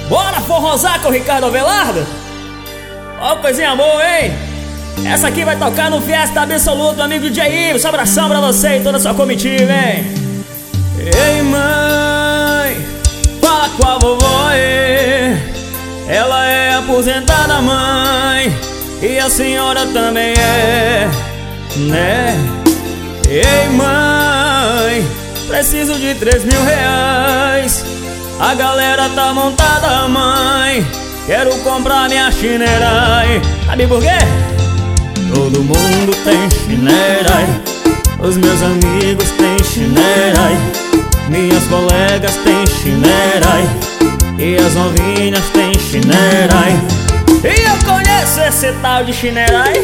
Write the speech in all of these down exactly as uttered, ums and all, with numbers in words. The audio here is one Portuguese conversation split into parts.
Bora forrosar com o Ricardo Avelardo? Ó, coisinha boa, hein? Essa aqui vai tocar no Fiesta Absoluto, amigo D J Ives. Um abração pra você e toda a sua comitiva, hein? Ei, mãe, fala com a vovó, ei. Ela é aposentada, mãe, e a senhora também é, né? Ei, mãe, preciso de três mil reais. A galera tá montada, mãe, quero comprar minha Shinerai. Sabe por quê? Todo mundo tem Shinerai, os meus amigos têm Shinerai, minhas colegas têm Shinerai, e as novinhas têm Shinerai. E eu conheço esse tal de Shinerai.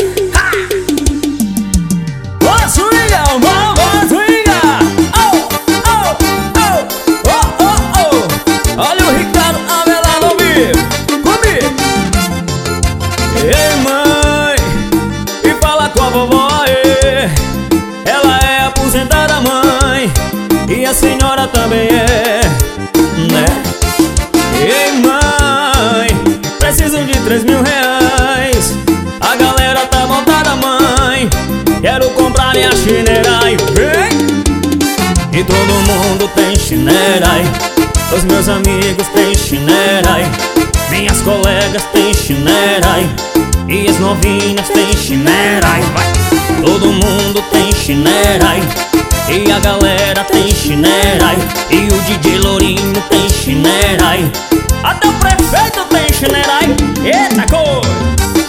Ô, swinga, vamos swinga. Oh, oh, oh, oh, oh, oh. Olha o Ricardo Avelardo ao vivo, comigo. Ei, mãe, e fala com a vovó, ei. Ela é aposentada, mãe, e a senhora também é, né? Ei, mãe, preciso de três mil reais. A galera tá montada, mãe, quero comprar minha Shinerai. Vem! E todo mundo tem Shinerai, os meus amigos têm Shinerai, minhas colegas têm Shinerai, e as novinhas têm Shinerai. Vai! Todo mundo tem Shinerai, e a galera tem Shinerai, e o D J Lourinho tem Shinerai, até o prefeito tem Shinerai. Eita coisa!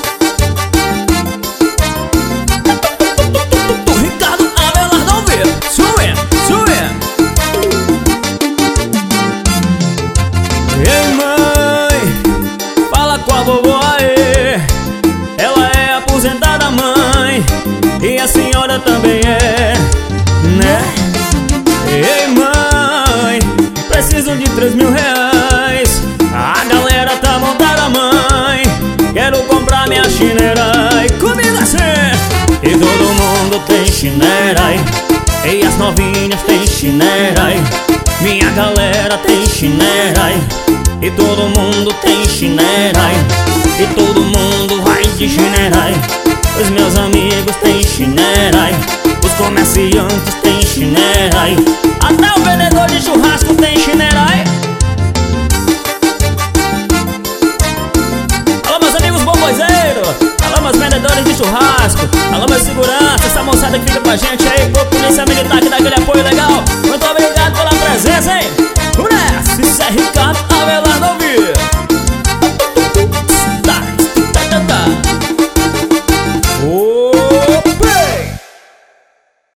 Ricardo Avelardo ao vivo, subindo, subindo. Ei, mãe, fala com a vovó, aí. Ela é aposentada, mãe, e a senhora também é, né? Ei, mãe, preciso de três mil reais. A galera tá montada, mãe, quero comprar minha Shinerai. Comigo assim! E todo mundo tem Shinerai, e as novinhas tem Shinerai, minha galera tem Shinerai, e todo mundo tem Shinerai, e todo mundo vai de Shinerai. Os meus amigos têm Shinerai, os comerciantes têm Shinerai, até o vendedor de churrasco tem Shinerai. Alô, meus amigos bombozeiros, alô, meus vendedores de churrasco, alô, meus seguranças, essa moçada que fica com a gente aí, pô, polícia militar que dá aquele apoio legal. Muito obrigado pela presença, hein? Vamos nessa, isso é Ricardo